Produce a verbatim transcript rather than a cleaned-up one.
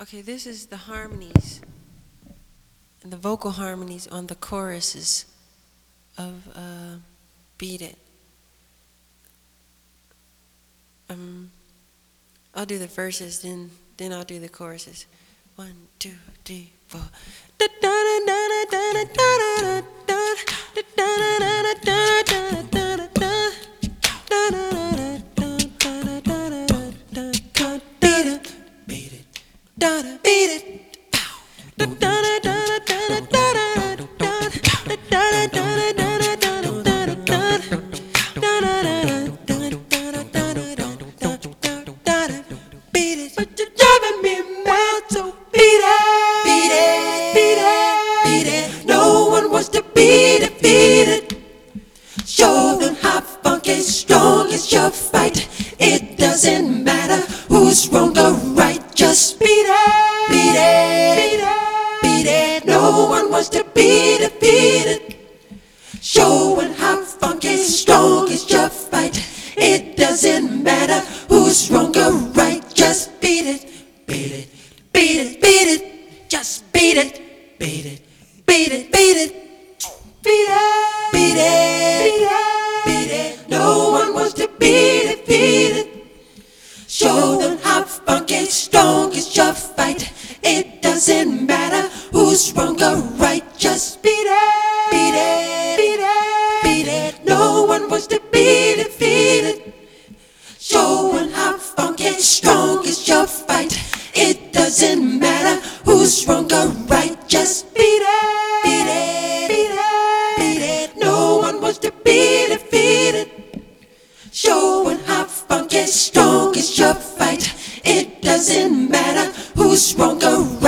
Okay, this is the harmonies and the vocal harmonies on the choruses of uh, Beat It. Um, I'll do the verses, then then I'll do the choruses. One, two, three, four. Beat it. But you're driving me mad, so beat it, beat it, beat it, beat it. No one wants to beat it, beat it. Show them how funky strong is your fight. It doesn't matter who's wrong or right. Just beat it, beat it, beat it, beat it. No one wants to beat it, beat it. Showing how funky strong is your fight. It doesn't matter who's wrong or right. Just beat it, beat it, beat it, beat it. Just beat it, beat it, beat it, beat it, beat it, beat it, beat it. No one wants to beat it, beat it. Show them how funky strong is your fight. It doesn't matter who's wrong or right. Just beat it, beat it, beat it, beat it. No one wants to beat it, beat it. Showing how funky strong is your fight. It doesn't matter who's wrong or right. Just beat it, beat it, beat it, beat it. No one wants to beat it, beat it. Showing how funky strong is your fight. It doesn't matter who's wrong or right.